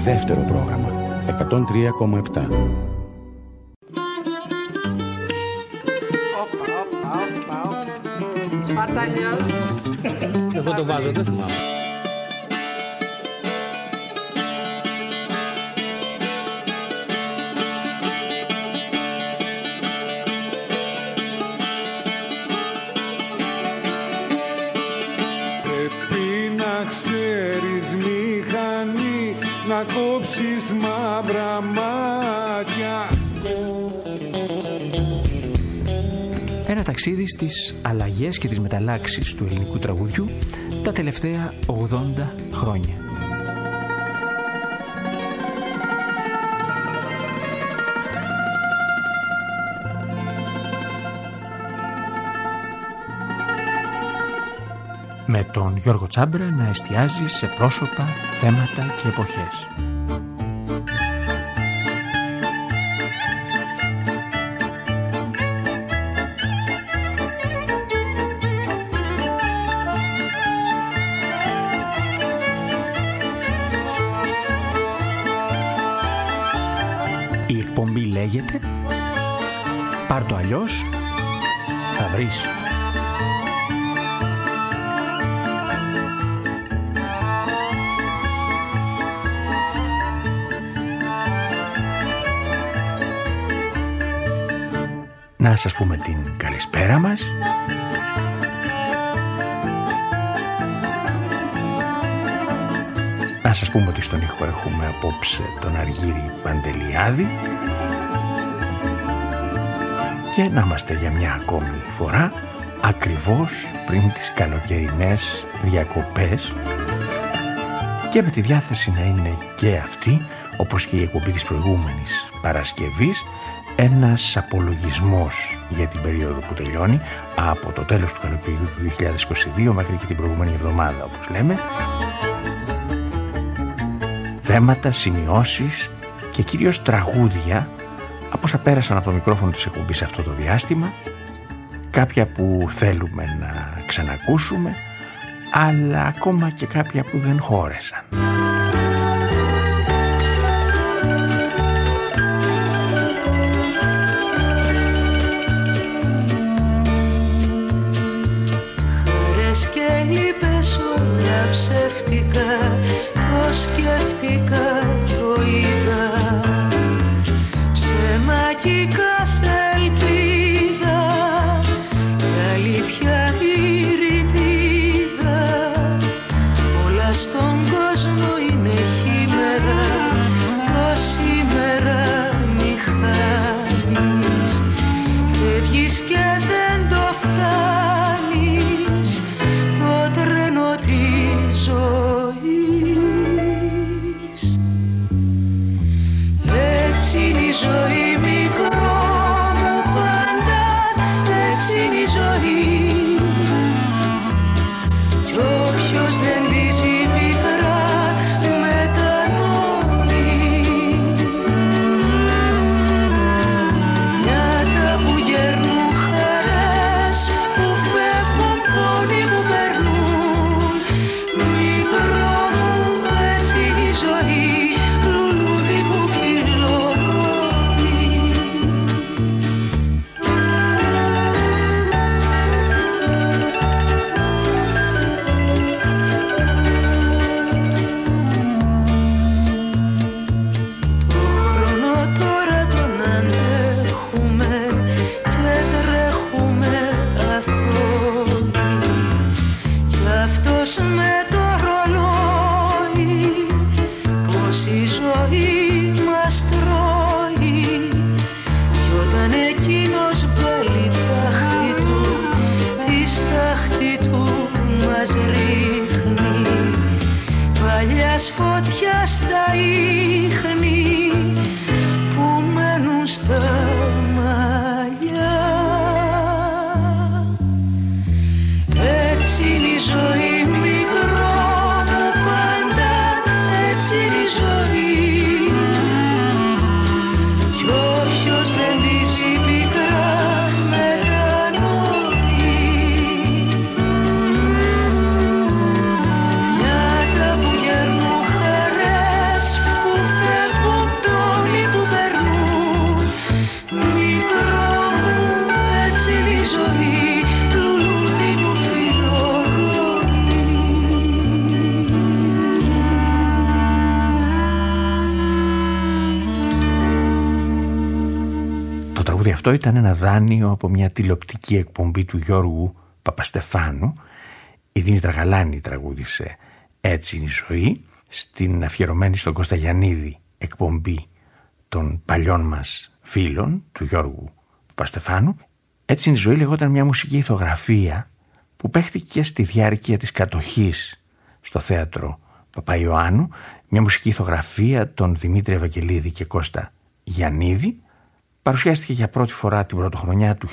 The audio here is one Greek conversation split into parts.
Δεύτερο πρόγραμμα 103,7. Σπαρταλιός. Εγώ το βάζω, δεν θυμάμαι. Πρέπει να ξέρεις μηχανή, να κόψεις μαύρα μάτια. Ένα ταξίδι στις αλλαγές και τις μεταλλάξεις του ελληνικού τραγουδιού τα τελευταία 80 χρόνια. Με τον Γιώργο Τσάμπρα να εστιάζει σε πρόσωπα, θέματα και εποχές. Η εκπομπή λέγεται «Πάρ' το αλλιώς, θα βρεις». Να σας πούμε την καλησπέρα μας. Να σας πούμε ότι στον ήχο έχουμε απόψε τον Αργύρη Παντελιάδη και να είμαστε για μια ακόμη φορά ακριβώς πριν τις καλοκαιρινές διακοπές και με τη διάθεση να είναι και αυτή, όπως και η εκπομπή της προηγούμενης Παρασκευής, ένας απολογισμός για την περίοδο που τελειώνει από το τέλος του καλοκαιριού του 2022 μέχρι και την προηγούμενη εβδομάδα, όπως λέμε. Θέματα, σημειώσεις και κυρίως τραγούδια από όσα πέρασαν από το μικρόφωνο της εκπομπής αυτό το διάστημα, κάποια που θέλουμε να ξανακούσουμε, αλλά ακόμα και κάποια που δεν χώρεσαν. Ψεύτικα, το σκέφτηκα, το είδα. Ψέμα κι κάθε ελπίδα, η αλήθεια η ρητίδα. Όλα στον κόσμο είναι χήμερα, το σήμερα μη χάνεις. Φεύγεις και δεν το φτάνεις, το τρένο της ζωής. Έτσι είναι η ζωή, μικρό μου πάντα, έτσι είναι η ζωή. Κι όποιος δεν τη ζει πικρά μετανοεί. Νιάτα που γέρνουν χαρές, που φεύγουν πόνοι που περνούν. Μικρό μου, έτσι είναι η ζωή, λουλούδι που φιλονεί. Το χρόνο τώρα τον αντέχουμε και τρέχουμε αθώοι. Κι αυτός με το ρολόι, πως η ζωή μας τρώει. Κι όταν εκείνος βάλει τάχτη του, τη στάχτη του μας ρίχνει. Παλιάς φωτιάς τα ίχνη που μένουν στα μαλλιά. Έτσι είναι η ζωή, μικρό μου πάντα, έτσι είναι η ζωή. Κι όποιος δεν τη ζει πικρά μετανοεί. Νιάτα που γέρνουν χαρές, που αυτό ήταν ένα δάνειο από μια τηλεοπτική εκπομπή του Γιώργου Παπαστεφάνου. Η Δήμητρα Γαλάνη τραγούδισε «Έτσι είναι η ζωή» στην αφιερωμένη στον Κώστα Γιαννίδη εκπομπή των παλιών μας φίλων του Γιώργου Παπαστεφάνου. «Έτσι είναι η ζωή» λεγόταν μια μουσική ηθογραφία που παίχτηκε στη διάρκεια της κατοχής στο θέατρο Παπαϊωάννου, μια μουσική ηθογραφία των Δημήτρη Ευαγγελίδη και Κώστα Γιαννίδη. Παρουσιάστηκε για πρώτη φορά την πρωτοχρονιά του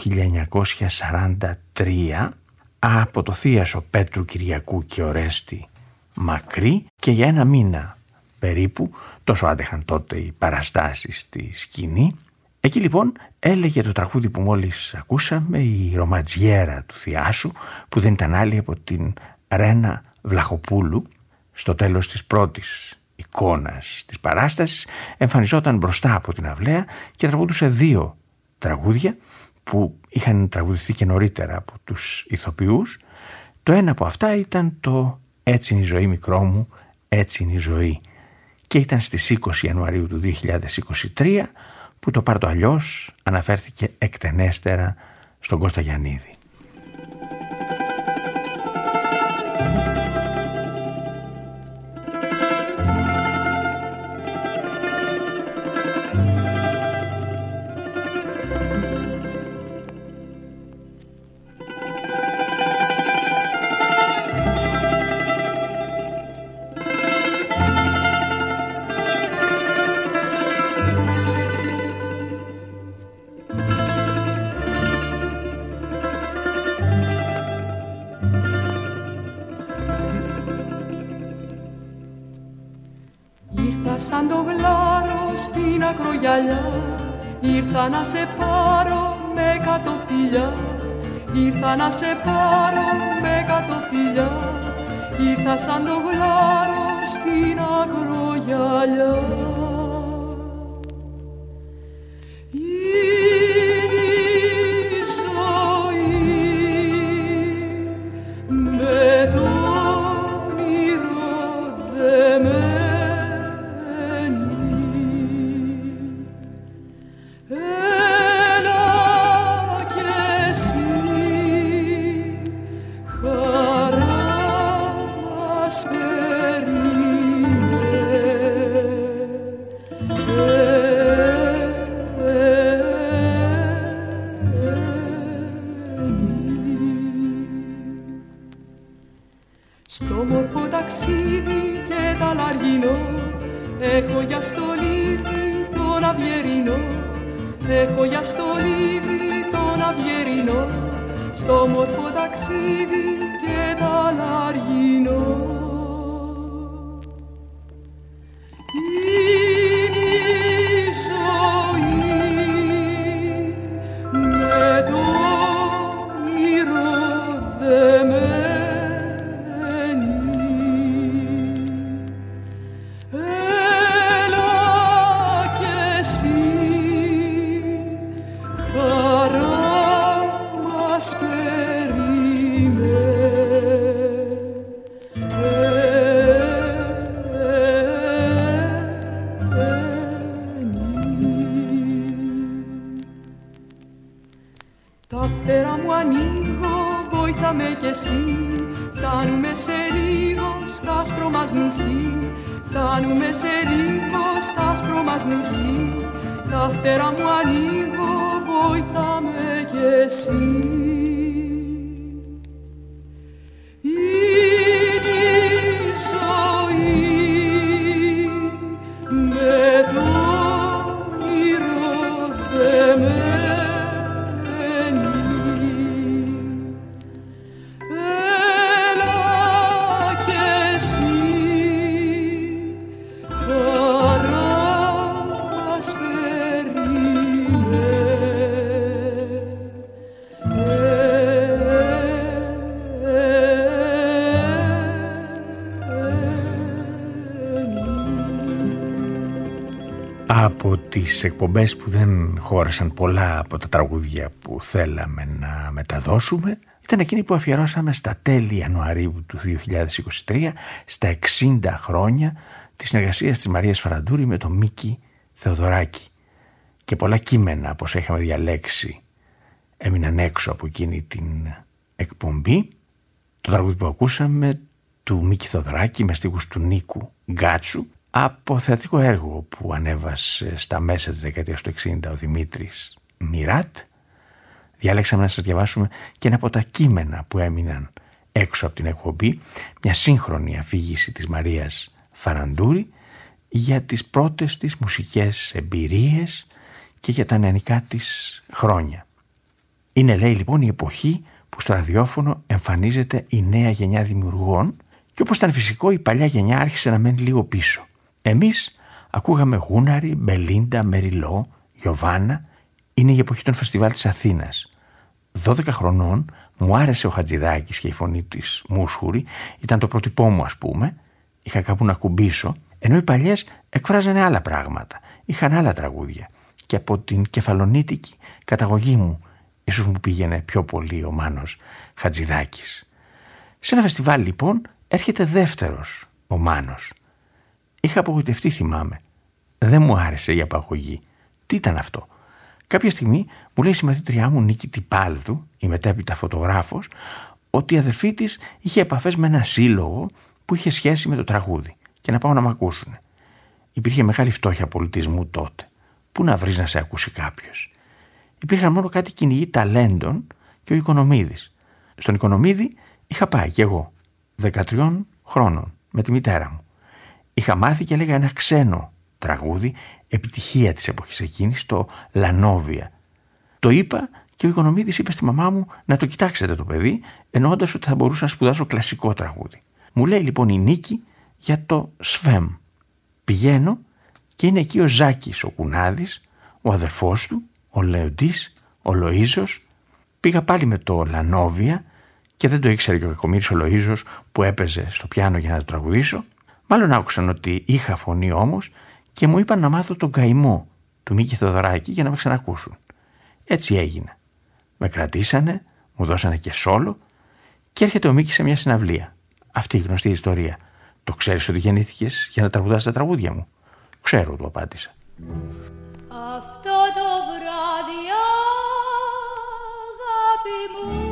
1943 από το θίασο Πέτρου Κυριακού και Ορέστη Μακρύ και για ένα μήνα περίπου, τόσο άντεχαν τότε οι παραστάσεις στη σκηνή. Εκεί λοιπόν έλεγε το τραγούδι που μόλις ακούσαμε, η Ρομαντζιέρα του θιάσου, που δεν ήταν άλλη από την Ρένα Βλαχοπούλου. Στο τέλος της πρώτης εικόνας της παράστασης εμφανιζόταν μπροστά από την αυλαία και τραγουδούσε δύο τραγούδια που είχαν τραγουδηθεί και νωρίτερα από τους ηθοποιούς. Το ένα από αυτά ήταν το «Έτσι είναι η ζωή μικρό μου, έτσι είναι η ζωή» και ήταν στις 20 Ιανουαρίου του 2023 που το «Πάρ' το αλλιώς» αναφέρθηκε εκτενέστερα στον Κώστα Γιαννίδη. Σαν το γλάρο στην ακρογιαλιά, ήρθα να σε πάρω με 100 φιλιά. Ήρθα να σε πάρω με 100 φιλιά. Ήρθα σαν το γλάρο στην ακρογιαλιά. Είναι η ζωή με τον όνειρο δεμένη. Στο μορφό ταξίδι και τα λαργινό, έχω για στολίδι τον αυγερινό. Έχω για στολίδι τον αυγερινό, στο μορφό ταξίδι και τα λαργινό. Είναι η ζωή με τον όνειρο δεμένη. Τα φτερά μου ανοίγω, βοήθα με κι εσύ. Φτάνουμε σε λίγο στα άσπρο μας νησί. Φτάνουμε σε λίγο στα άσπρο μας νησί. Τα φτερά μου ανοίγω, βοήθα με κι εσύ. Είναι η ζωή με τον όνειρο δεμένη. Από τις εκπομπές που δεν χώρεσαν πολλά από τα τραγούδια που θέλαμε να μεταδώσουμε ήταν εκείνη που αφιερώσαμε στα τέλη Ιανουαρίου του 2023 στα 60 χρόνια της συνεργασίας της Μαρίας Φαραντούρη με τον Μίκη Θεοδωράκη. και πολλά κείμενα από όσα είχαμε διαλέξει έμειναν έξω από εκείνη την εκπομπή. Το τραγούδι που ακούσαμε του Μίκη Θοδωράκη με στίχους του Νίκου Γκάτσου από θεατρικό έργο που ανέβασε στα μέσα της δεκαετίας του 60 ο Δημήτρης Μιράτ. Διάλεξαμε να σας διαβάσουμε και ένα από τα κείμενα που έμειναν έξω από την εκπομπή, μια σύγχρονη αφήγηση της Μαρίας Φαραντούρη για τις πρώτες της μουσικές εμπειρίες και για τα νεανικά της χρόνια. Είναι, λέει, λοιπόν, η εποχή που στο ραδιόφωνο εμφανίζεται η νέα γενιά δημιουργών και όπως ήταν φυσικό η παλιά γενιά άρχισε να μένει λίγο πίσω. Εμείς ακούγαμε Γούναρη, Μπελίντα, Μεριλό, Γιωβάνα. Είναι η εποχή των φεστιβάλ της Αθήνας. 12 χρονών μου άρεσε ο Χατζηδάκης και η φωνή της Μούσχουρη, ήταν το πρότυπό μου, ας πούμε. Είχα κάπου να κουμπίσω, ενώ οι παλιές εκφράζανε άλλα πράγματα, είχαν άλλα τραγούδια. Και από την κεφαλονίτικη καταγωγή μου ίσως μου πήγαινε πιο πολύ ο Μάνος Χατζηδάκης. Σε ένα φεστιβάλ λοιπόν έρχεται δεύτερος ο Μάνος. Είχα απογοητευτεί, θυμάμαι. Δεν μου άρεσε η απαγωγή. Τι ήταν αυτό? Κάποια στιγμή μου λέει η συμμαθήτριά μου Νίκη Τυπάλδου, η μετέπειτα φωτογράφος, ότι η αδερφή της είχε επαφές με ένα σύλλογο που είχε σχέση με το τραγούδι και να πάω να μ' ακούσουν. Υπήρχε μεγάλη φτώχεια πολιτισμού τότε. Πού να βρεις να σε ακούσει κάποιος? Υπήρχαν μόνο κάτι κυνηγοί ταλέντων και ο Οικονομίδης. Στον Οικονομίδη είχα πάει κι εγώ, 13 χρόνων, με τη μητέρα μου. Είχα μάθει και έλεγα ένα ξένο τραγούδι, επιτυχία της εποχής εκείνης, το Λανόβια. Το είπα και ο Οικονομίδης είπε στη μαμά μου να το κοιτάξετε το παιδί, εννοώντας ότι θα μπορούσα να σπουδάσω κλασικό τραγούδι. Μου λέει λοιπόν η Νίκη για το ΣΦΕΜ. Πηγαίνω και είναι εκεί ο Ζάκης ο Κουνάδης, ο αδερφός του, ο Λεοντής, ο Λοΐζος. Πήγα πάλι με το Λανόβια και δεν το ήξερε και ο κακομοίρης ο Λοΐζος που έπαιζε στο πιάνο για να το τραγουδήσω. Μάλλον άκουσαν ότι είχα φωνή όμως και μου είπαν να μάθω τον καημό του Μίκη Θοδωράκη για να με ξανακούσουν. Έτσι έγινε. Με κρατήσανε, μου δώσανε και σόλο και έρχεται ο Μίκης σε μια συναυλία. Αυτή η γνωστή ιστορία. Το ξέρεις ότι γεννήθηκες για να τραγουδάς τα τραγούδια μου? Ξέρω, του απάντησα. Αυτό το βράδυ, αγάπη μου,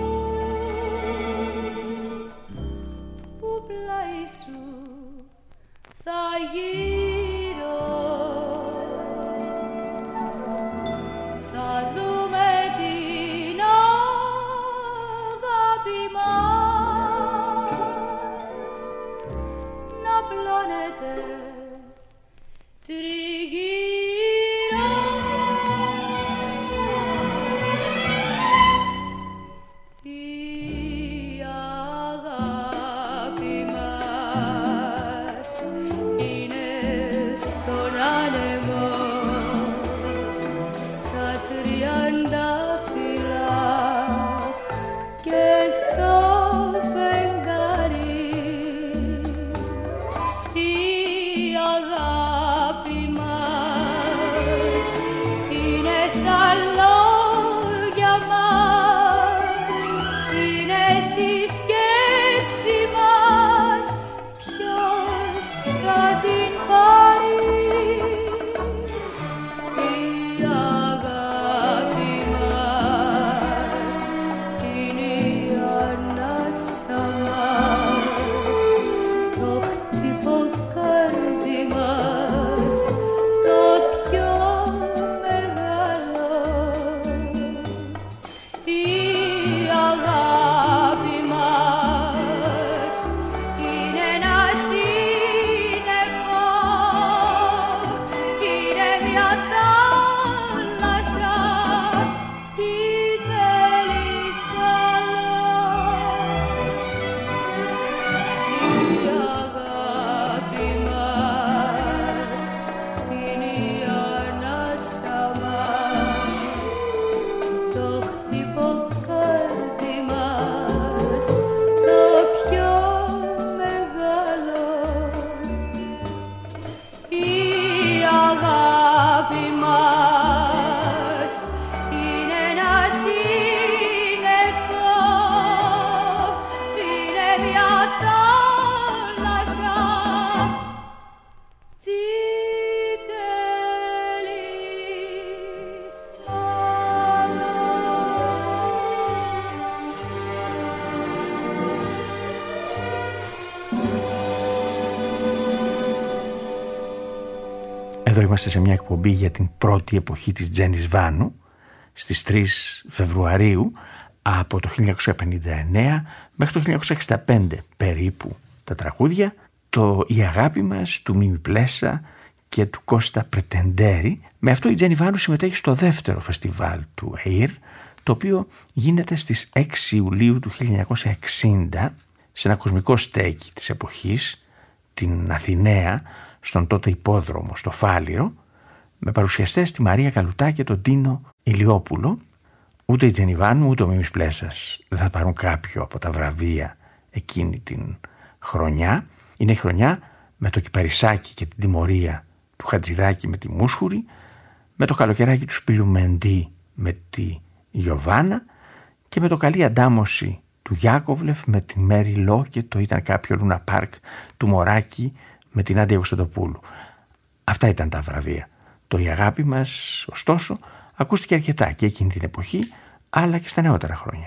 που πλάι σου θα γύρω, θα δούμε την αγάπη μας να πλώνεται τριγύρω. Η αγάπη μας είναι στον άνεμο, στα τριαντάφυλλα και στο φεγγάρι. Η αγάπη μας Εδώ είμαστε σε μια εκπομπή για την πρώτη εποχή της Τζένις Βάνου, στις 3 Φεβρουαρίου, από το 1959 μέχρι το 1965 περίπου τα τραγούδια, «Η αγάπη μας» του Μίμη Πλέσσα και του Κώστα Πρετεντέρη. Με αυτό η Τζένι Βάνου συμμετέχει στο δεύτερο φεστιβάλ του ΕΙΡ, το οποίο γίνεται στις 6 Ιουλίου του 1960 σε ένα κοσμικό στέκι της εποχής, την Αθηναία, στον τότε υπόδρομο στο Φάληρο, με παρουσιαστές τη Μαρία Καλουτά και τον Τίνο Ηλιόπουλο. Ούτε η Τζένι Βάνου ούτε ο Μίμης Πλέσσας δεν θα πάρουν κάποιο από τα βραβεία εκείνη την χρονιά. Είναι η χρονιά με το Κυπαρισάκι και την τιμωρία του Χατζηδάκη με τη Μούσχουρη, με το καλοκαιράκι του Σπιλουμεντή με τη Γιωβάνα και με το καλή αντάμωση του Γιάκοβλεφ με την Μέρι Λό και το «Ήταν κάποιο Λούνα Πάρκ» του Μωράκη με την Άντια Κωνσταντοπούλου. Αυτά ήταν τα βραβεία. Το «Η αγάπη μας», ωστόσο, ακούστηκε αρκετά και εκείνη την εποχή, αλλά και στα νεότερα χρόνια.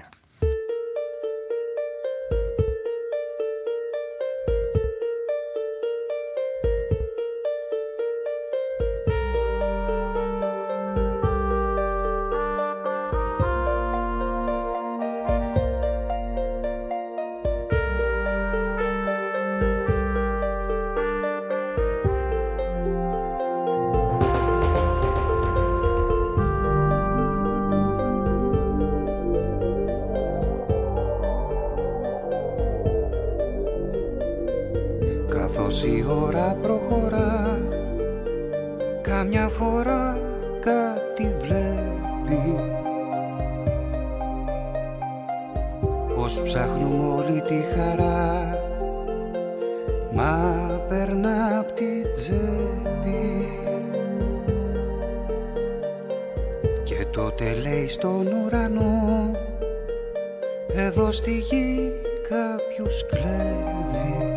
Καθώς η ώρα προχωρά, καμιά φορά κάτι βλέπει, πως ψάχνουμε όλη τη χαρά, μα περνά απ' τη τσέπη. Και τότε λέει στον ουρανό, εδώ στη γη κάποιος κλέβει.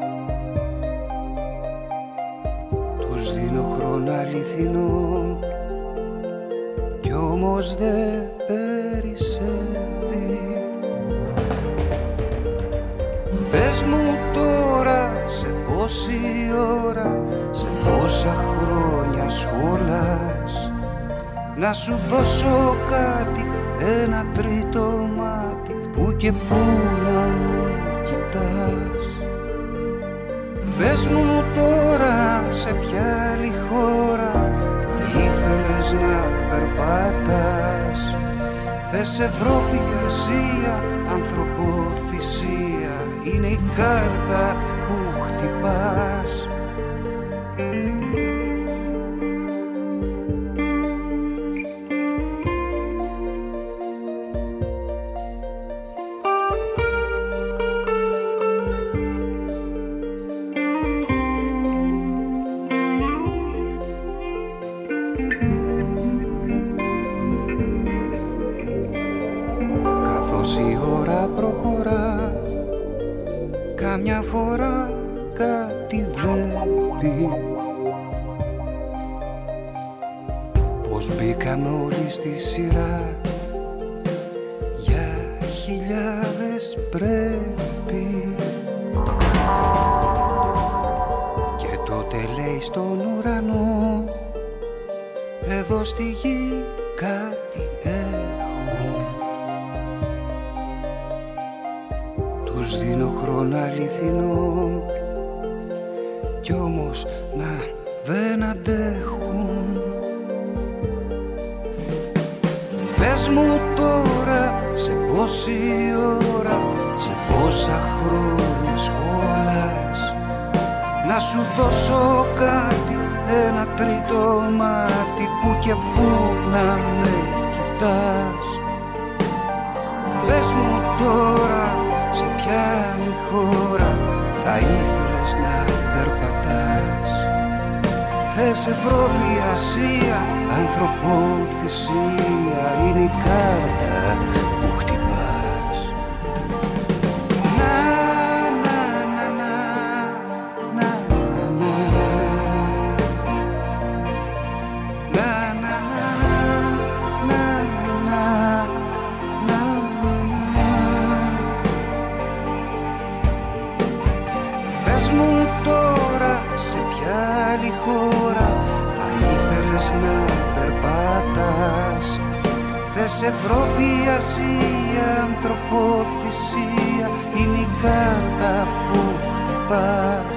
Τους δίνω χρόνο αληθινό κι όμως δεν περισσεύει. Πες μου τώρα σε πόση ώρα, σε πόσα χρόνια σχολάς, να σου δώσω κάτι, ένα τρίτο μάτι που και που να με κοιτάς. Πες μου τώρα σε ποια άλλη χώρα θα ήθελες να περπατάς. Θες Ευρώπη, Ασία, ανθρωποθυσία, είναι η κάρτα που χτυπάς. Καμιά φορά κάτι βλέπει, πως μπήκαμε όλοι στη σειρά, για χιλιάδες πρέπει. Και τότε λέει στον ουρανό, εδώ στη γη κάτι έχω. Τους δίνω χρόνο αληθινό κι όμως να δεν αντέχουν. Πες μου τώρα σε πόση ώρα, σε πόσα χρόνια σχολάς, να σου δώσω κάτι, ένα τρίτο μάτι που και που να με κοιτάς. Πες μου τώρα σε ποια άλλη χώρα θα ήθελες να περπατάς. Θες Ευρώπη, Ασία, ανθρωποθυσία, είναι η κάρτα που χτυπάς. Να, να, να, να, να, να, να. Να, να, να, να, να, να. Πες μου τώρα σε ποια άλλη χώρα θα Θες Ευρώπη, Ασία, ανθρωποθυσία, είναι η κάρτα που χτυπάς.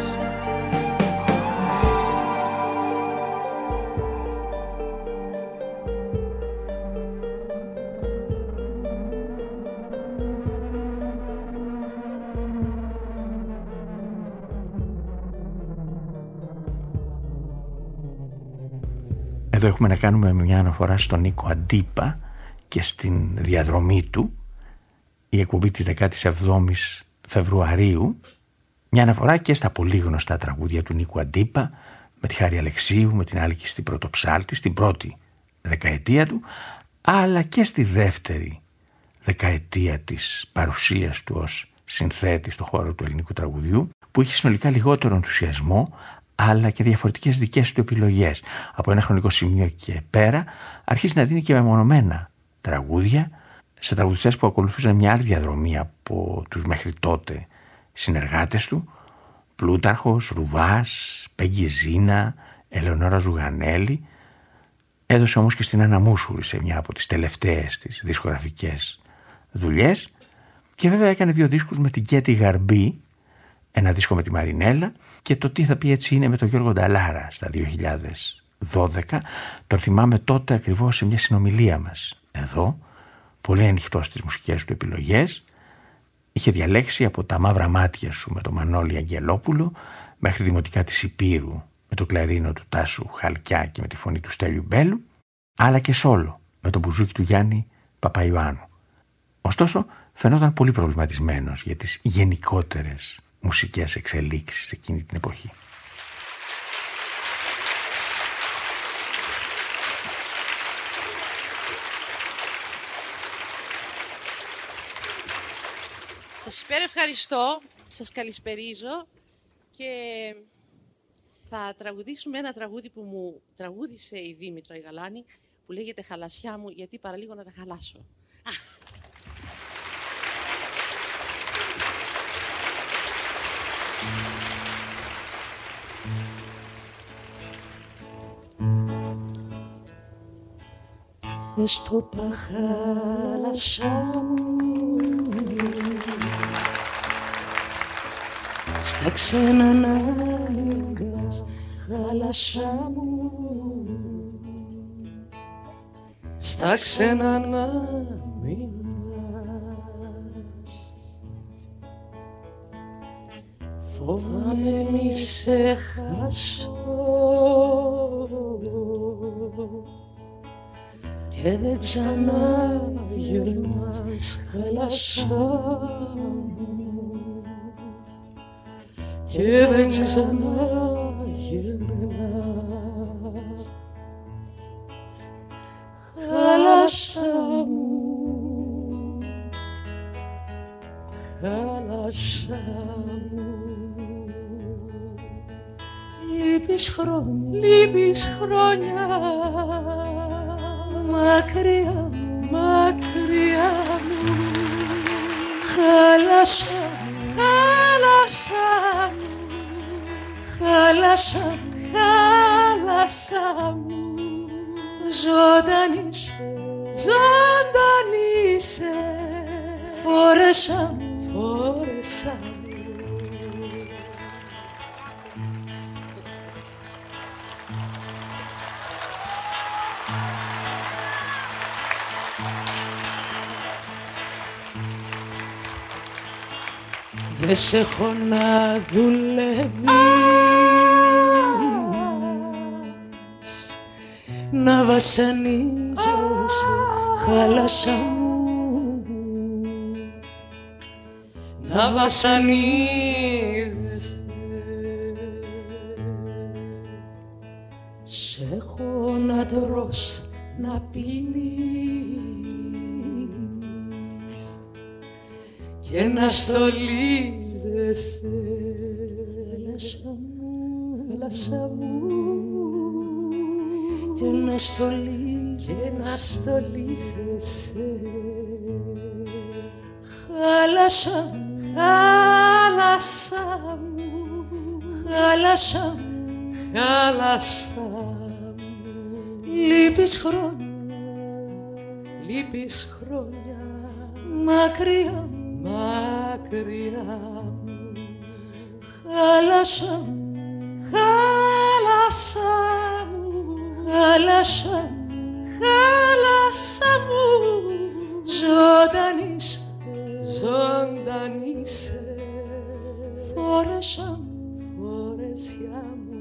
Εδώ έχουμε να κάνουμε μια αναφορά στον Νίκο Αντίπα και στην διαδρομή του, η εκπομπή της 17ης Φεβρουαρίου, μια αναφορά και στα πολύ γνωστά τραγούδια του Νίκου Αντίπα, με τη Χάρη Αλεξίου, με την Άλκη στην Πρωτοψάλτη, στην πρώτη δεκαετία του, αλλά και στη δεύτερη δεκαετία της παρουσίας του ως συνθέτη στον χώρο του ελληνικού τραγουδιού, που είχε συνολικά λιγότερο ενθουσιασμό, αλλά και διαφορετικές δικές του επιλογές. Από ένα χρονικό σημείο και πέρα αρχίζει να δίνει και μεμονωμένα τραγούδια σε τραγουδιστές που ακολουθούσαν μια άλλη διαδρομή από τους μέχρι τότε συνεργάτες του, Πλούταρχος, Ρουβάς, Πέγγι Ζήνα, Ελεονόρα Ζουγανέλη. Έδωσε όμως και στην Άννα Μούσουρη σε μια από τις τελευταίες της δισκογραφικές δουλειές και βέβαια έκανε 2 δίσκους με την Κέτη Γαρμπή, ένα δίσκο με τη Μαρινέλα και το «Τι θα πει έτσι είναι» με τον Γιώργο Νταλάρα στα 2012. Τον θυμάμαι τότε ακριβώς σε μια συνομιλία μας εδώ, πολύ ανοιχτό στις μουσικές του επιλογές. Είχε διαλέξει από τα «Μαύρα μάτια σου» με τον Μανώλη Αγγελόπουλο μέχρι «Δημοτικά της Υπήρου» με το κλαρίνο του Τάσου Χαλκιά και με τη φωνή του Στέλιου Μπέλου, αλλά και σόλο με τον μπουζούκι του Γιάννη Παπαϊωάννου. Ωστόσο φαινόταν πολύ προβληματισμένος για τις γενικότερες μουσικές εξελίξεις εκείνη την εποχή. Σας υπερευχαριστώ, σας καλησπερίζω και θα τραγουδήσουμε ένα τραγούδι που μου τραγούδισε η Δήμητρα η Γαλάνη, που λέγεται «Χαλασιά μου, γιατί παραλίγο να τα χαλάσω». Στο παχάλασσα μου, στα ξένα να μιλάς, χάλασσα μου, στα ξένα να μιλάς. Φοβάμαι μη σε χάσω και δεν ξαναγυρνάς, χάλασσα μου, και δεν ξαναγυρνάς, χάλασσα μου, χάλασσα μου. Λείπεις χρόνια, μακριά μου, μακριά μου, χάλασσα μου, χάλασσα μου, χάλασσα μου, χάλασσα μου. Ζωντανή είσαι, φόρεσα μου, φόρεσα μου. Δεν σε έχω να δουλεύεις, να βασανίζεσαι, χάλασσα μου, να βασανίζεσαι. Σ' έχω να τρως, να πίνεις και να στολίζεσαι, χάλασσα μου, χάλασσα μου, και να στολίζεσαι, χάλασσα μου, χάλασσα μου, χάλασσα μου, χάλασσα μου. Λείπεις χρόνια, λείπεις χρόνια μακριά, μακριά μου. χάλασα μου, Χάλασα μου, χάλασα μου, χάλασα μου, ζωντανή είσαι, ζωντανή είσαι, φόρεσα μου. φορεσιά μου.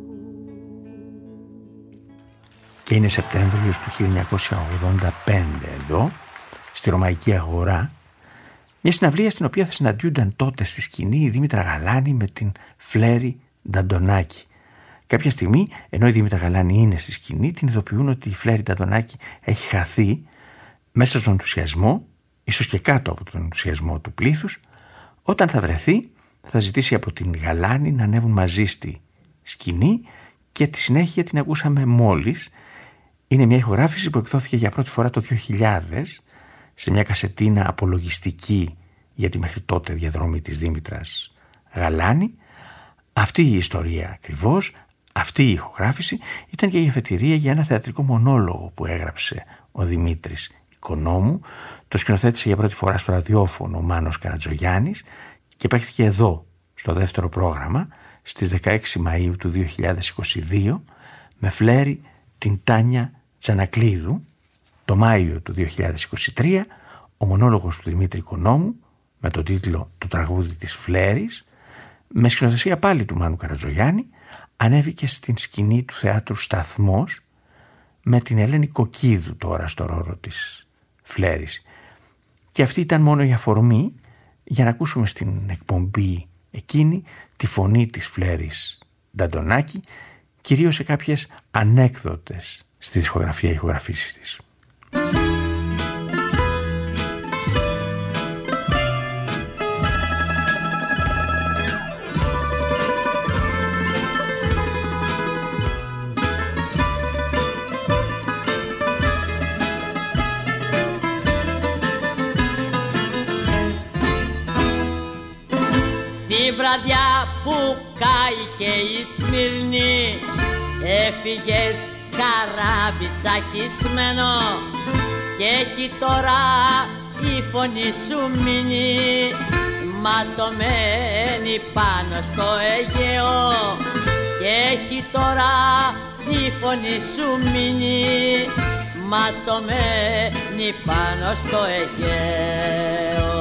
Και είναι Σεπτέμβριος του 1985 εδώ, στη Ρωμαϊκή Αγορά, μια συναυλία στην οποία θα συναντιούνταν τότε στη σκηνή η Δήμητρα Γαλάνη με την Φλέρη Νταντονάκη. Κάποια στιγμή, ενώ η Δήμητρα Γαλάνη είναι στη σκηνή, την ειδοποιούν ότι η Φλέρη Νταντονάκη έχει χαθεί μέσα στον ενθουσιασμό, ίσως και κάτω από τον ενθουσιασμό του πλήθους. Όταν θα βρεθεί, θα ζητήσει από την Γαλάνη να ανέβουν μαζί στη σκηνή και τη συνέχεια την ακούσαμε μόλις. Είναι μια ηχογράφηση που εκδόθηκε για πρώτη φορά το 2000 σε μια κασετίνα απολογιστική για τη μέχρι τότε διαδρομή της Δήμητρας Γαλάνη. Αυτή η ιστορία ακριβώς, αυτή η ηχογράφηση ήταν και η αφετηρία για ένα θεατρικό μονόλογο που έγραψε ο Δημήτρης Οικονόμου. Το σκηνοθέτησε για πρώτη φορά στο ραδιόφωνο ο Μάνος Καρατζογιάννης και παίχτηκε εδώ στο δεύτερο πρόγραμμα στις 16 Μαΐου του 2022 με Φλέρη την Τάνια Τζανακλείδου. Το Μάιο του 2023 ο μονόλογος του Δημήτρη Οικονόμου με τον τίτλο «Το τραγούδι της Φλέρης» με σκηνοθεσία πάλι του Μάνου Καρατζογιάννη ανέβηκε στην σκηνή του Θεάτρου Σταθμός με την Ελένη Κοκκίδου τώρα στο ρόλο της Φλέρης. Και αυτή ήταν μόνο η αφορμή για να ακούσουμε στην εκπομπή εκείνη τη φωνή της Φλέρης Νταντονάκη, κυρίως σε κάποιες ανέκδοτες στη δισκογραφία ηχογραφήσεις της. Τη βραδιά που κάηκε η Σμύρνη έφυγες καράβι τσακισμένο και έχει τώρα η φωνή σου μείνει ματωμένη πάνω στο Αιγαίο και έχει τώρα η φωνή σου μείνει ματωμένη πάνω στο Αιγαίο.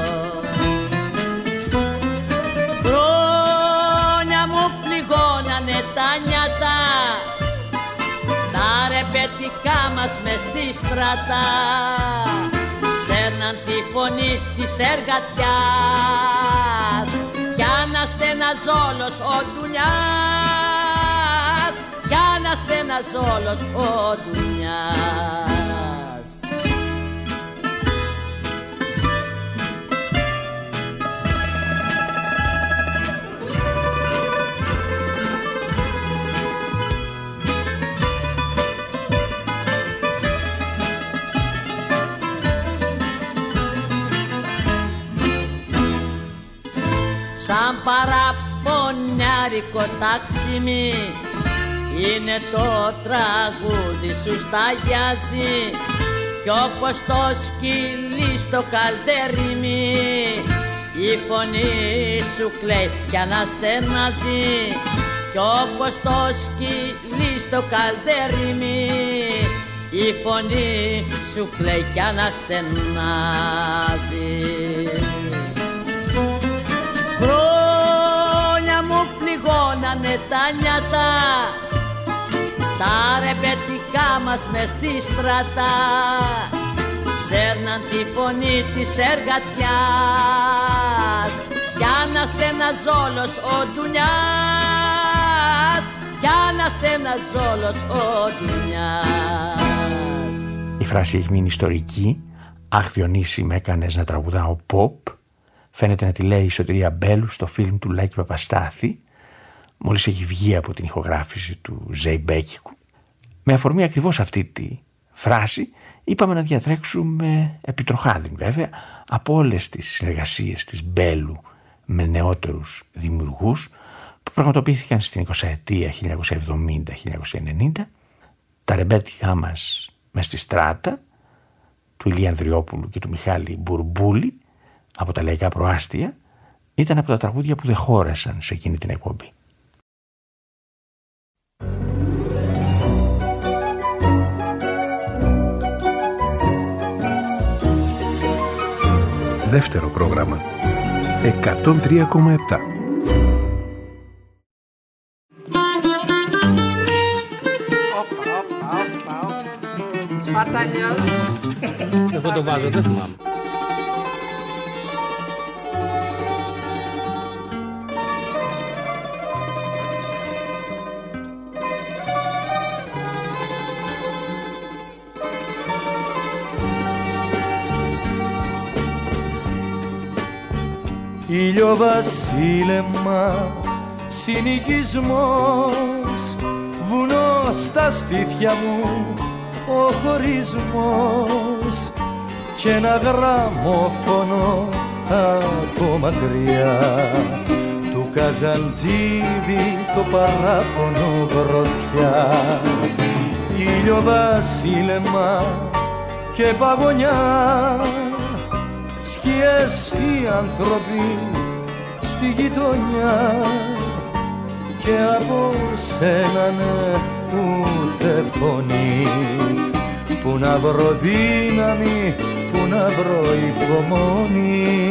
Χρόνια μου πληγώνανε τα νιάτα, τα ρεπετικά μας μες στη στράτα, σέρναν τη φωνή της εργατιάς κι αναστένας όλος ο Ντουνιάς, κι αναστένας όλος ο Ντουνιάς. Σαν παραπονιάρικο ταξίμι είναι το τραγούδι σου σταγιάζει κι όπως το σκυλί στο καλτερίμι η φωνή σου κλαίει κι αναστενάζει κι όπως το σκυλί στο καλτερίμι η φωνή σου κλαίει κι αναστενάζει. Χρόνια μου πληγώνανε τα νιάτα, τα ρεπετικά μας μες στη στράτα, σέρναν τη φωνή της εργατιάς κι αναστένας όλος ο Ντουνιάς, κι αναστένας όλος ο Ντουνιάς. Η φράση έχει μείνει ιστορική. «Αχ Διονύση, με έκανες να τραγουδάω pop». Φαίνεται να τη λέει η Σωτηρία Μπέλου στο φιλμ του Λάκη Παπαστάθη, μόλις έχει βγει από την ηχογράφηση του Ζεϊμπέκικου. Με αφορμή ακριβώς αυτή τη φράση είπαμε να διατρέξουμε επιτροχάδιν βέβαια από όλες τις συνεργασίες της Μπέλου με νεότερους δημιουργούς που πραγματοποιήθηκαν στην 20ετία 1970-1990, τα ρεμπέτικά μας μες στη στράτα, του Ηλία Ανδριόπουλου και του Μιχάλη Μπουρμπούλη από τα Λαϊκά Προάστια ήταν από τα τραγούδια που δεν χώρεσαν σε εκείνη την εκπομπή. Δεύτερο πρόγραμμα 103,7. Σπαρταλιός. Εγώ το βάζω, δεν θυμάμαι. Ηλιοβασίλεμα, συνοικισμός, βουνό στα στήθια μου, ο χωρισμός και ένα γραμμόφωνο από μακριά του Καζαντζίδη το παράπονο γροθιά. Ηλιοβασίλεμα και παγωνιά, σκιές οι άνθρωποι στη γειτονιά και από σένα ναι ούτε φωνή, που να βρω δύναμη, που να βρω υπομονή.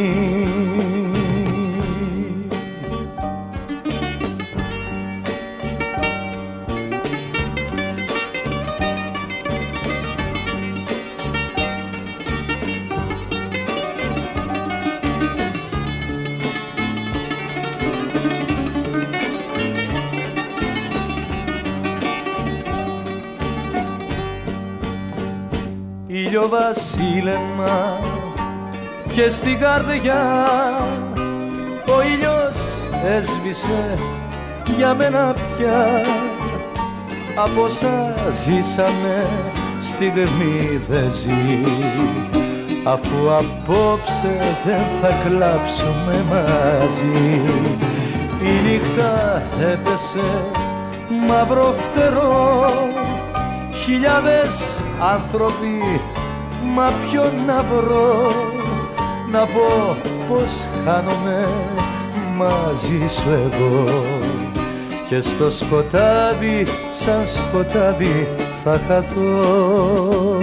Βασίλεμα και στην καρδιά ο ήλιος έσβησε για μένα πια. Από όσα ζήσαμε στιγμή δεν ζει, αφού απόψε δεν θα κλάψουμε μαζί. Η νύχτα έπεσε μαύρο φτερό, χιλιάδες άνθρωποι, μα ποιον να βρω, να πω πως χάνομαι μαζί σου εγώ, και στο σκοτάδι, σαν σκοτάδι θα χαθώ.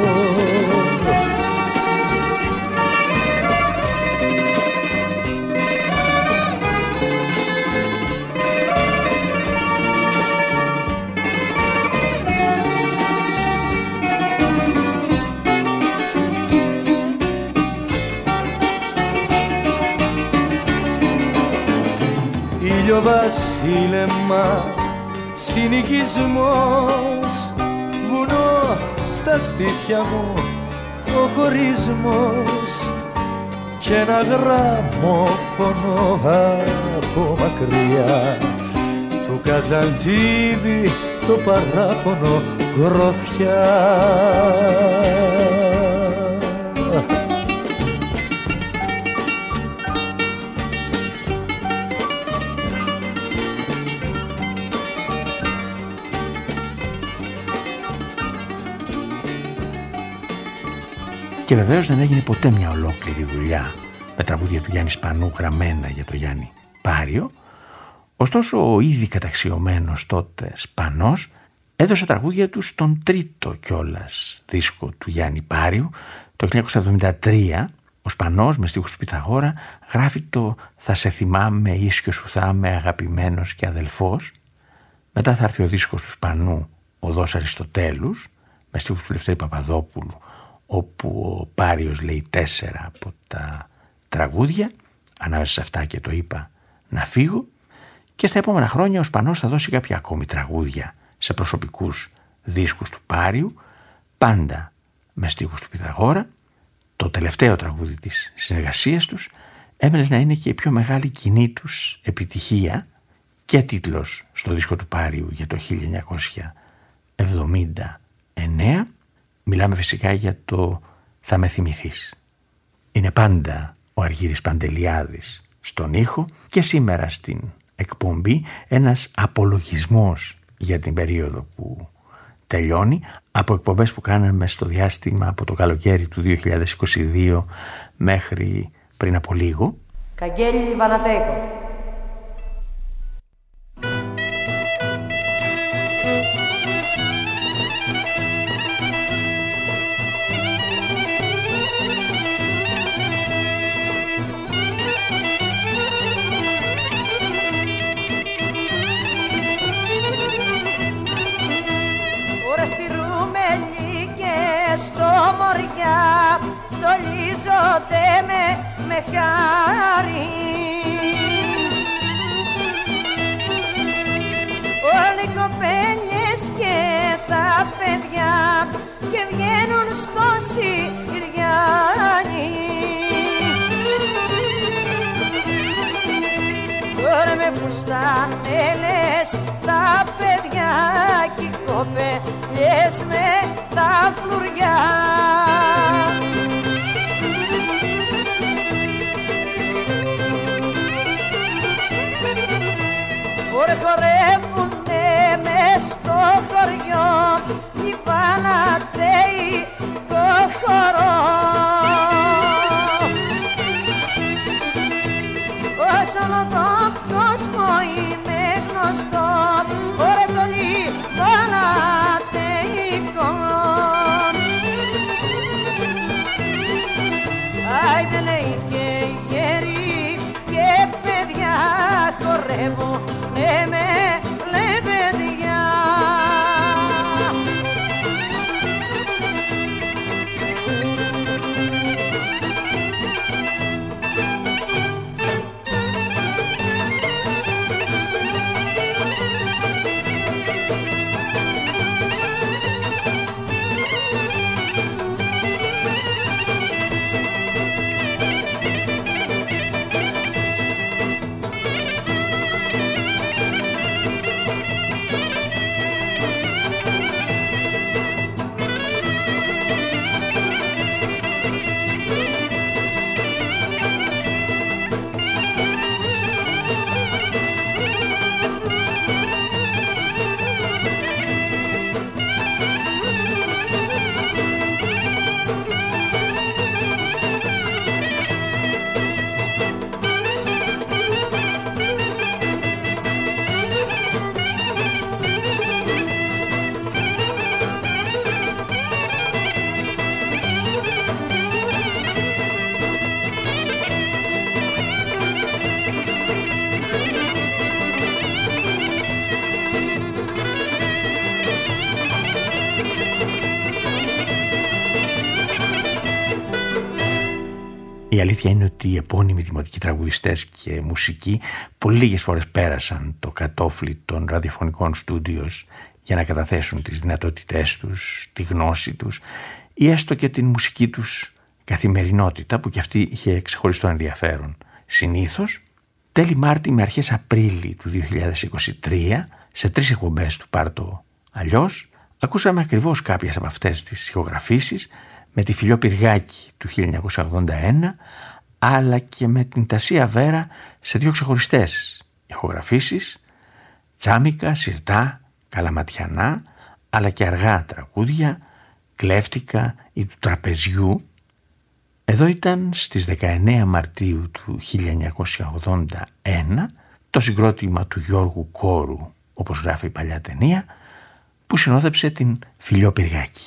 Βασίλεμα, συνοικισμός, βουνό στα στήθια μου, ο χωρισμός και ένα γραμμόφωνο από μακριά του Καζαντζίδη το παράπονο γροθιά. Και βεβαίως δεν έγινε ποτέ μια ολόκληρη δουλειά με τραγούδια του Γιάννη Σπανού γραμμένα για το Γιάννη Πάριο. Ωστόσο ο ήδη καταξιωμένος τότε Σπανός έδωσε τραγούδια του στον τρίτο κιόλας δίσκο του Γιάννη Πάριου. Το 1973 ο Σπανός με στίχους του Πυθαγόρα γράφει το «Θα σε θυμάμαι ίσιο σου θα είμαι αγαπημένος και αδελφός». Μετά θα έρθει ο δίσκος του Σπανού «Οδός Αριστοτέλους» με στίχους του Λευτέρη Παπαδόπουλου, όπου ο Πάριος λέει 4 από τα τραγούδια, ανάμεσα σε αυτά και το είπα να φύγω. Και στα επόμενα χρόνια ο Σπανός θα δώσει κάποια ακόμη τραγούδια σε προσωπικούς δίσκους του Πάριου, πάντα με στίχους του Πυθαγόρα. Το τελευταίο τραγούδι της συνεργασίας τους έμενε να είναι και η πιο μεγάλη κοινή τους επιτυχία και τίτλος στο δίσκο του Πάριου για το 1979. Μιλάμε φυσικά για το «Θα με θυμηθείς». Είναι πάντα ο Αργύρης Παντελιάδης στον ήχο και σήμερα στην εκπομπή ένας απολογισμός για την περίοδο που τελειώνει από εκπομπές που κάναμε στο διάστημα από το καλοκαίρι του 2022 μέχρι πριν από λίγο. Καγγέλη Βανατέκο. στολίζονται με χάρη. Όλοι οι κοπέλες και τα παιδιά και βγαίνουν στο Συριάνι. Τώρα με φουστανέλες τα παιδιά και οι κοπέλες με τα φλουριά. Χορεύουνε μες στο χωριό οι Βανατέοι το χορό. Όσον τον κόσμο είναι γνωστό, ωραία το Βανατέικο. Άιντε λέει και γέροι και παιδιά χορεύουν με λεβεδιά. Η αλήθεια είναι ότι οι επώνυμοι δημοτικοί τραγουδιστές και μουσικοί πολύ λίγες φορές πέρασαν το κατόφλι των ραδιοφωνικών στούντιος για να καταθέσουν τις δυνατότητές τους, τη γνώση τους ή έστω και την μουσική τους καθημερινότητα που κι αυτή είχε ξεχωριστό ενδιαφέρον. Συνήθως, τέλη Μάρτη με αρχές Απρίλη του 2023, σε 3 εκπομπές του Πάρτο Αλλιώς, ακούσαμε ακριβώς κάποιες από αυτές τις ηχογραφήσεις με τη Φιλιό Πυργάκη του 1981, αλλά και με την Τασία Βέρα σε 2 ξεχωριστές ηχογραφήσεις, τσάμικα, σιρτά, καλαματιανά, αλλά και αργά τραγούδια, κλέφτικα ή του τραπεζιού. Εδώ ήταν στις 19 Μαρτίου του 1981 το συγκρότημα του Γιώργου Κόρου, όπως γράφει η παλιά ταινία, που συνόδεψε την Φιλιό Πυργάκη.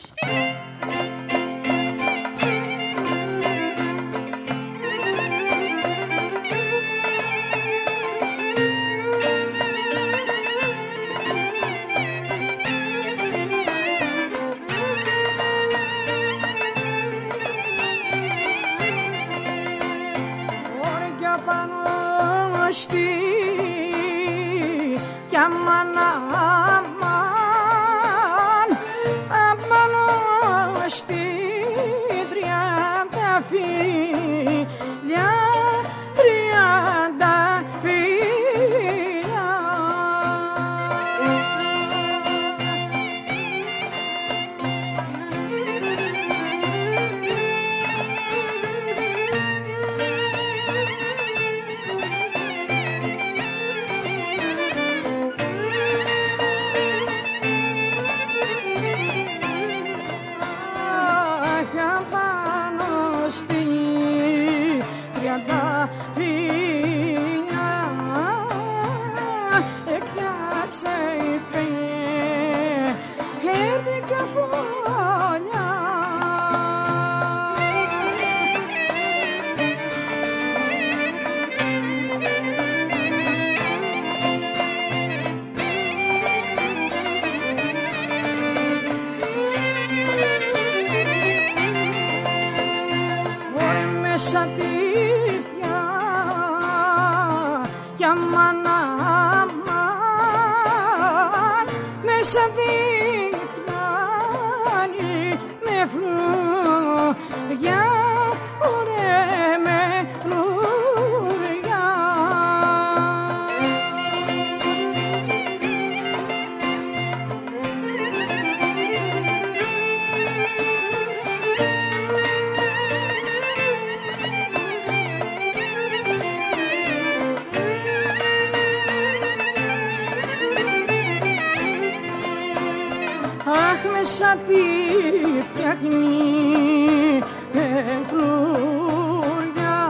Σαν τη φτιάχνει με φλουριά,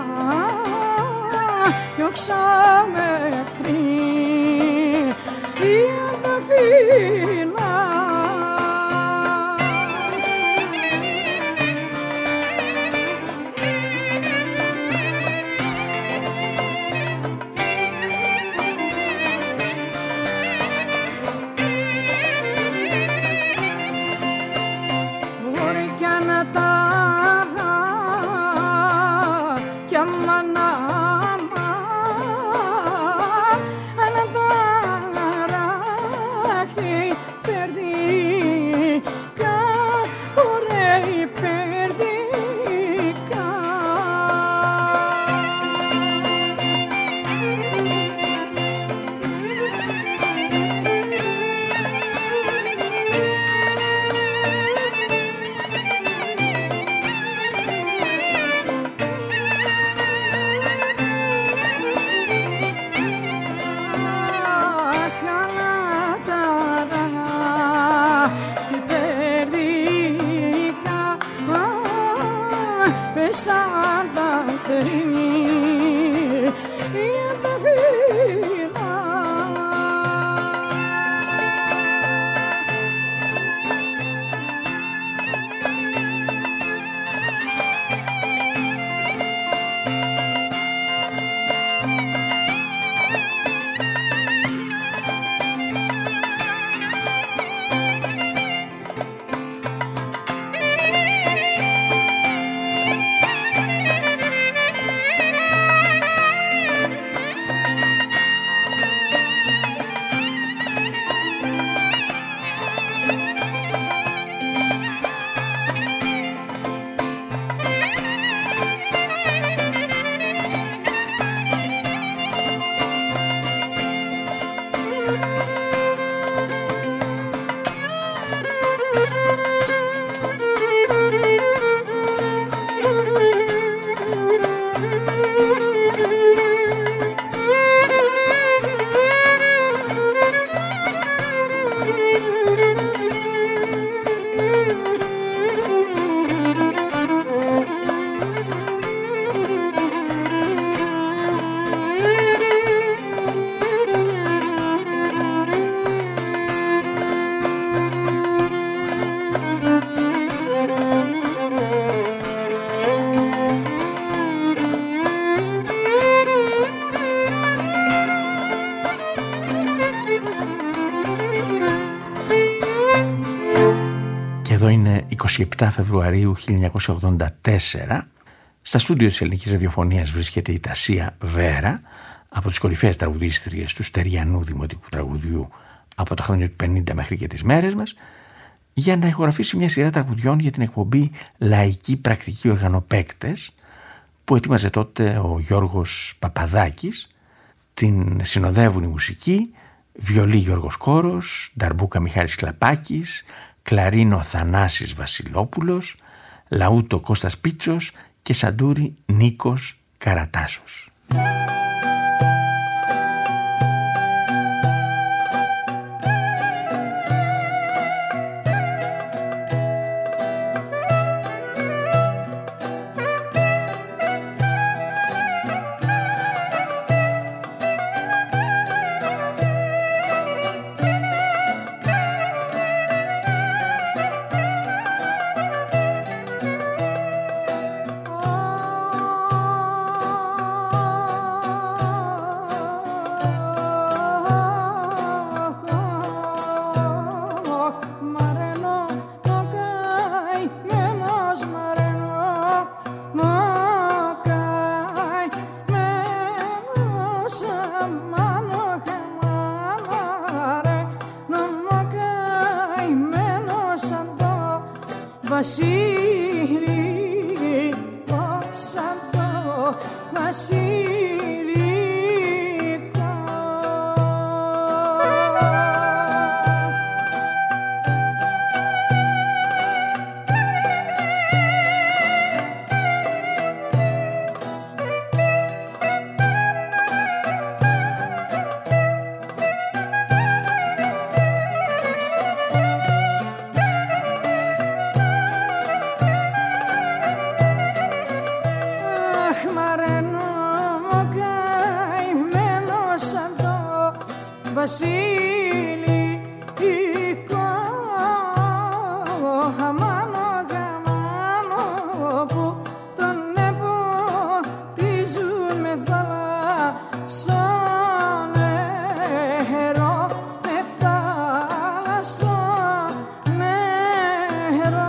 διώξαμε πριν για τα φύλλα. Εδώ είναι 27 Φεβρουαρίου 1984. Στα στούντιο της Ελληνικής Ραδιοφωνίας βρίσκεται η Τασία Βέρα, από τις κορυφαίες τραγουδίστριες του στεριανού δημοτικού τραγουδιού από τα χρόνια του 50 μέχρι και τις μέρες μας, για να ηχογραφήσει μια σειρά τραγουδιών για την εκπομπή Λαϊκοί Πρακτικοί Οργανοπαίκτες, που ετοίμαζε τότε ο Γιώργος Παπαδάκης. Την συνοδεύουν η μουσική, βιολί Γιώργος Κόρος, νταρμπούκα Μιχάλης Κλαπάκης, κλαρίνο Θανάσης Βασιλόπουλος, λαούτο Κώστας Πίτσος και σαντούρι Νίκος Καρατάσος. Βασίλη, όσα το βασιλικό. Βασιλικό, αμάνο γαμάνο που τον εποτίζουν με θάλασσο νερό, με θάλασσο νερό.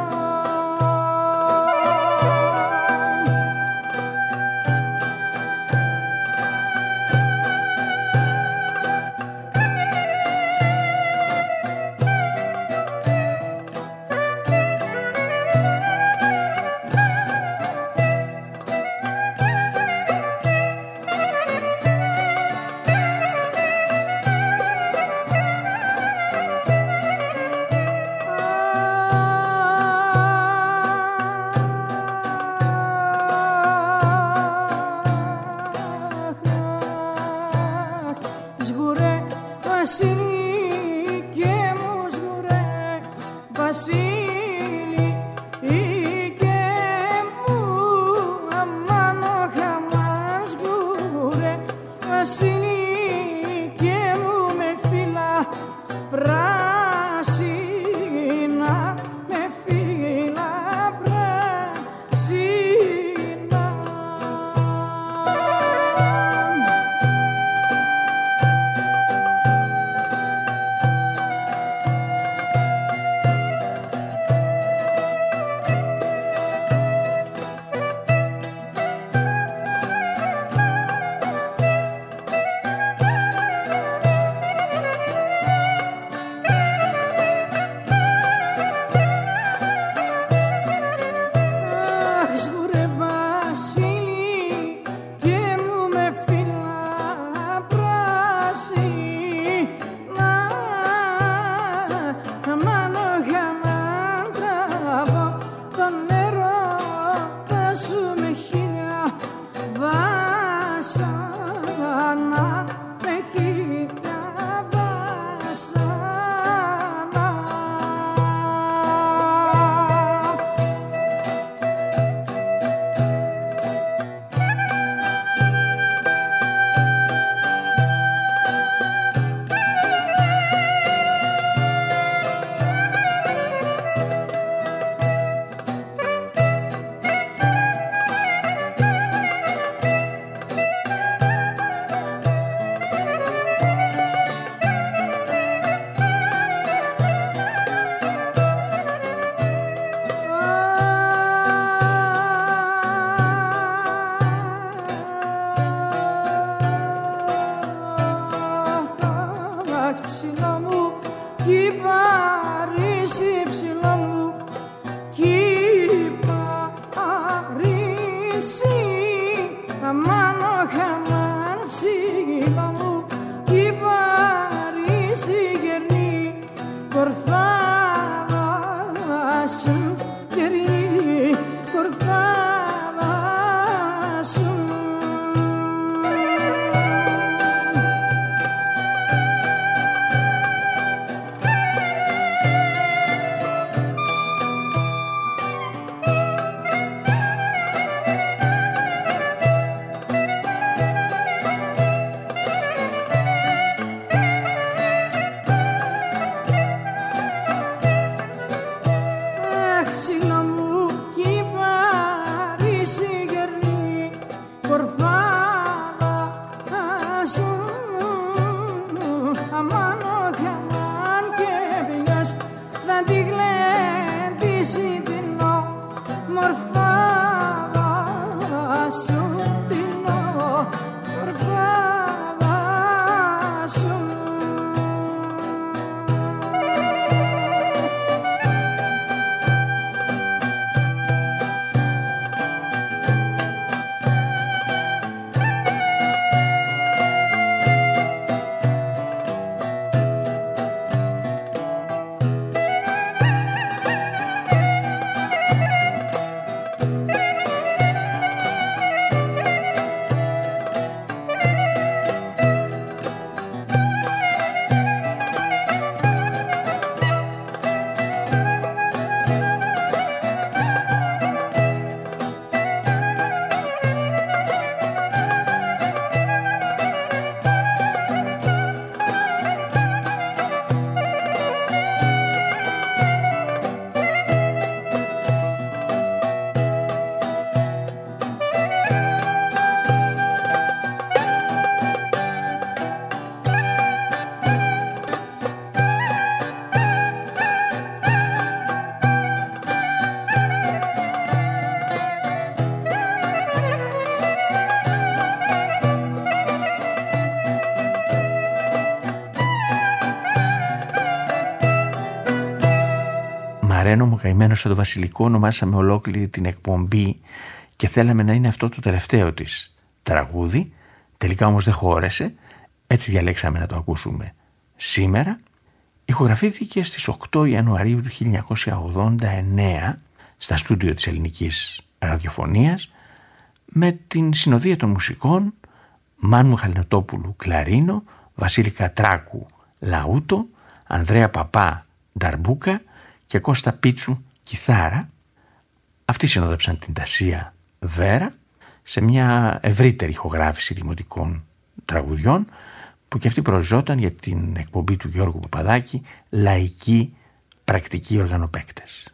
παρένομο, καημένο σαν το βασιλικό, ονομάσαμε ολόκληρη την εκπομπή και θέλαμε να είναι αυτό το τελευταίο της τραγούδι. Τελικά όμως δεν χώρεσε, έτσι διαλέξαμε να το ακούσουμε σήμερα. Ηχογραφήθηκε στις 8 Ιανουαρίου του 1989 στα στούντιο της Ελληνικής Ραδιοφωνίας με την συνοδεία των μουσικών Μάνου Χαλινοτόπουλου κλαρίνο, Βασίλη Κατράκου λαούτο, Ανδρέα Παπά νταρμπούκα και Κώστα Πίτσου κιθάρα. Αυτοί συνόδεψαν την Τασία Βέρα σε μια ευρύτερη ηχογράφηση δημοτικών τραγουδιών που και αυτή προοριζόταν για την εκπομπή του Γιώργου Παπαδάκη «Λαϊκοί πρακτικοί οργανοπαίκτες».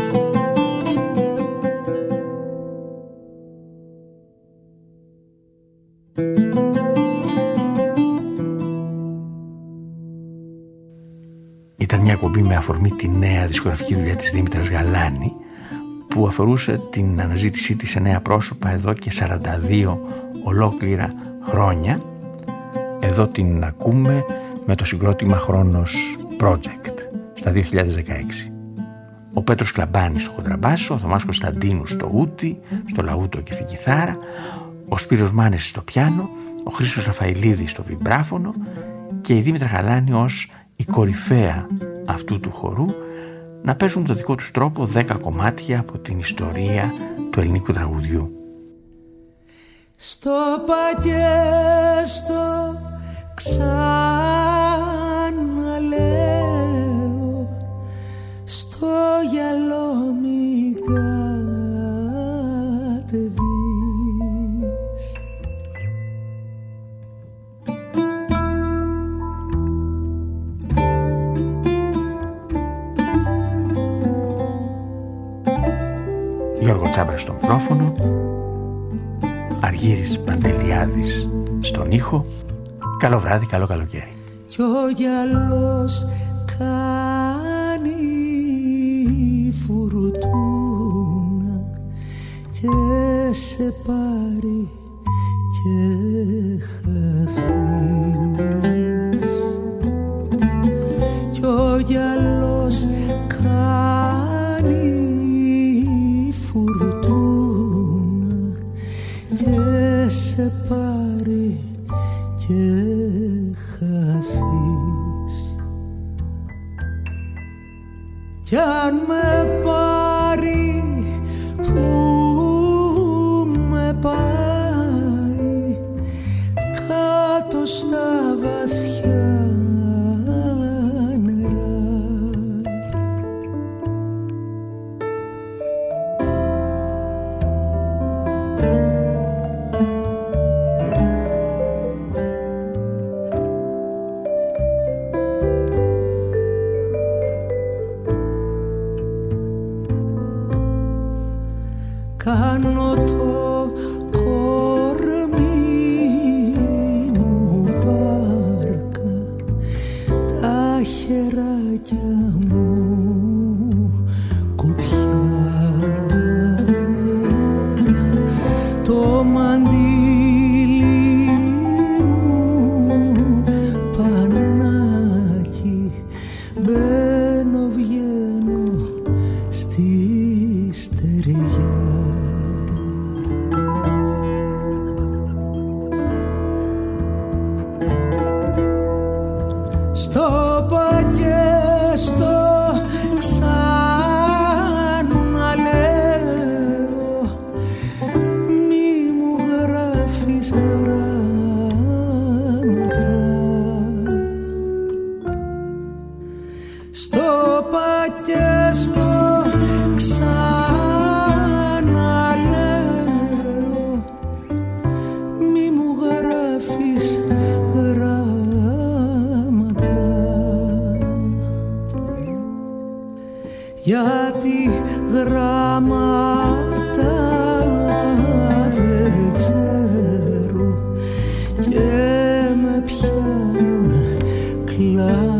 Ήταν μια εκπομπή με αφορμή τη νέα δισκογραφική δουλειά της Δήμητρας Γαλάνη που αφορούσε την αναζήτησή της σε νέα πρόσωπα εδώ και 42 ολόκληρα χρόνια. Εδώ την ακούμε με το συγκρότημα Χρόνος Project στα 2016. Ο Πέτρος Κλαμπάνης στο κοντραμπάσο, ο Θωμάς Κωνσταντίνου στο ούτι, στο λαούτο και στην κιθάρα, ο Σπύρος Μάνης στο πιάνο, ο Χρήστος Ραφαηλίδης στο βιμπράφωνο και η Δήμητρα Γαλάνη ως η κορυφαία αυτού του χορού να παίζουν με το δικό τους τρόπο 10 κομμάτια από την ιστορία του ελληνικού τραγουδιού. Στο πακέστο ξαναλέω, στο γυαλό μη κατεβείς. Γιώργο Τσάμπρα στο μικρόφωνο, Αργύρης Παντελιάδης στον ήχο. Καλό βράδυ, καλό καλοκαίρι. Κι ο γυαλός κάνει φουρτούνα και σε πάρει και χαθείς. Κι ο γυαλός κάνει φουρτούνα και σε πάρει και χαθείς. Κι αν με πάρει που με πάει κάτω στα βαθιά νερά, κάνω το κορμί μου βάρκα, τα χεράκια μου κουπιά, το μαντίλι μου πανάκι, μπαίνω βγαίνω στη στεριά. Στο πακέστο ξαναλέω, μη μου γράφεις γράμματα. Στο πακέστο ξαναλέω, μη μου γράφεις γιατί γράμματα δεν ξέρω και με πιάνουν κλάματα.